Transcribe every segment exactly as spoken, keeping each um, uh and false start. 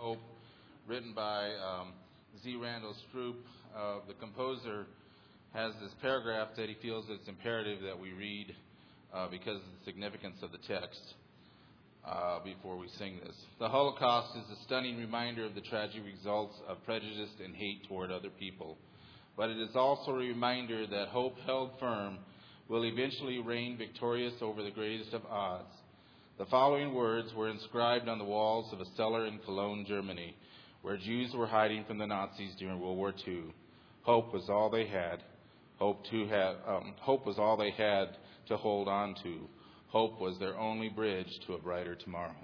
Hope, written by um, Z. Randall Stroop. Uh, the composer has this paragraph that he feels it's imperative that we read uh, because of the significance of the text uh, before we sing this. The Holocaust is a stunning reminder of the tragic results of prejudice and hate toward other people. But it is also a reminder that hope held firm will eventually reign victorious over the greatest of odds. The following words were inscribed on the walls of a cellar in Cologne, Germany, where Jews were hiding from the Nazis during World War Two. Hope was all they had. Hope to have, um, hope was all they had to hold on to. Hope was their only bridge to a brighter tomorrow.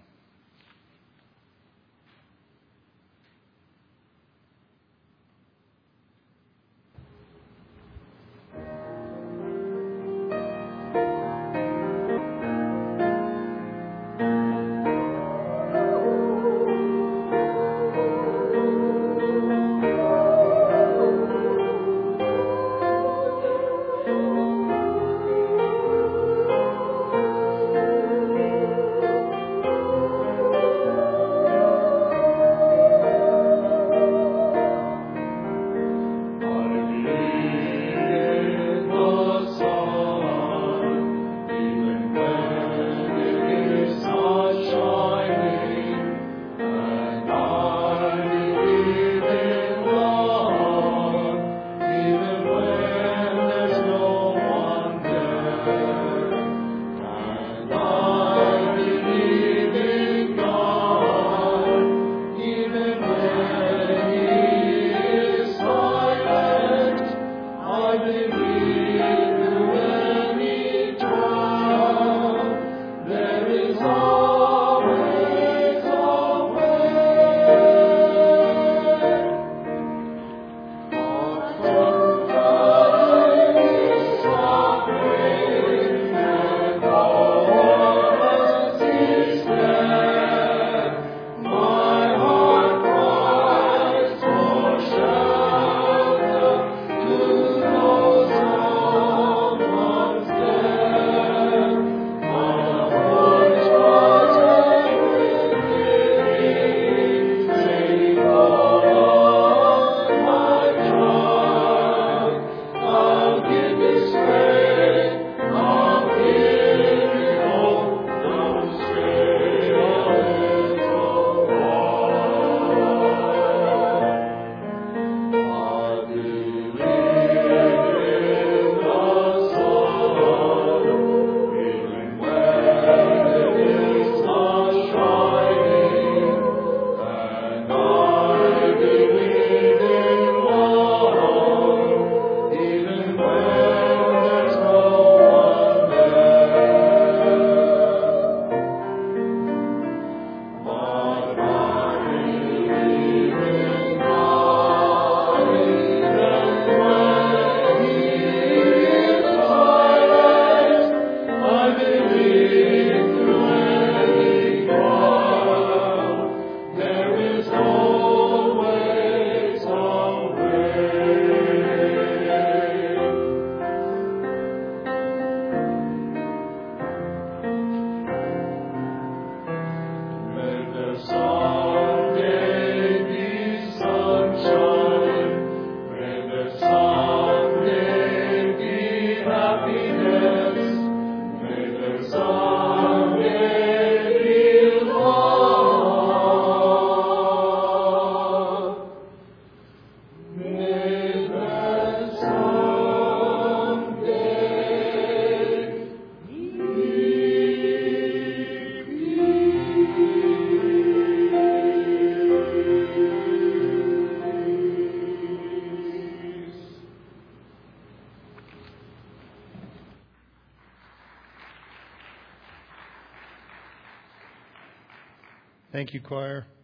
Thank you, choir.